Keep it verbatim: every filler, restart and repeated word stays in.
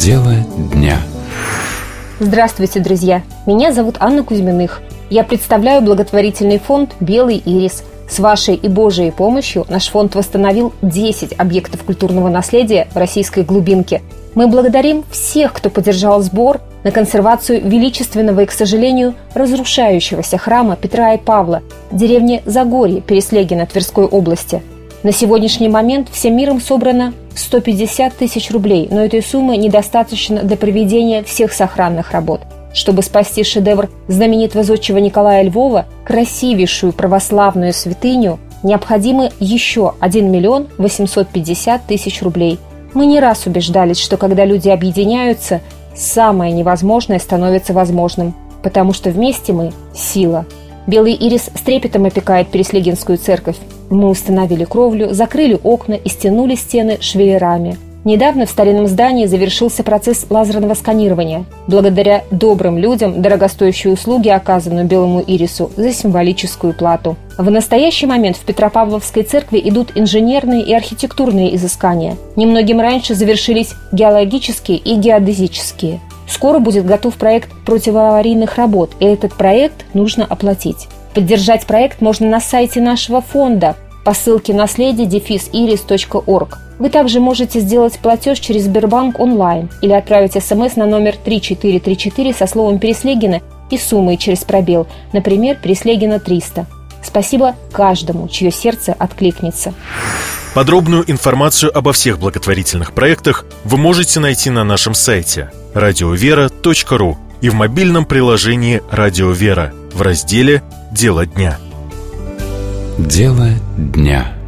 Дело дня. Здравствуйте, друзья! Меня зовут Анна Кузьминых. Я представляю благотворительный фонд «Белый ирис». С вашей и Божией помощью наш фонд восстановил десять объектов культурного наследия в российской глубинке. Мы благодарим всех, кто поддержал сбор на консервацию величественного и, к сожалению, разрушающегося храма Петра и Павла в деревне Загорье Переслегина Тверской области. На сегодняшний момент всем миром собрано сто пятьдесят тысяч рублей, но этой суммы недостаточно для проведения всех сохранных работ. Чтобы спасти шедевр знаменитого зодчего Николая Львова, красивейшую православную святыню, необходимы еще один миллион восемьсот пятьдесят тысяч рублей. Мы не раз убеждались, что когда люди объединяются, самое невозможное становится возможным, потому что вместе мы – сила. Белый ирис с трепетом опекает Переслегинскую церковь. Мы установили кровлю, закрыли окна и стянули стены швеллерами. Недавно в старинном здании завершился процесс лазерного сканирования. Благодаря добрым людям дорогостоящие услуги, оказанные Белому ирису, за символическую плату. В настоящий момент в Петропавловской церкви идут инженерные и архитектурные изыскания. Немногим раньше завершились геологические и геодезические. Скоро будет готов проект противоаварийных работ, и этот проект нужно оплатить. Поддержать проект можно на сайте нашего фонда по ссылке наследие дефис ирис точка орг. Вы также можете сделать платеж через Сбербанк онлайн или отправить смс на номер три четыре три четыре со словом «Переслегина» и суммой через пробел, например, «Переслегина триста». Спасибо каждому, чье сердце откликнется. Подробную информацию обо всех благотворительных проектах вы можете найти на нашем сайте радио вера точка ру и в мобильном приложении «Радио Вера» в разделе «Дело дня». Дело дня.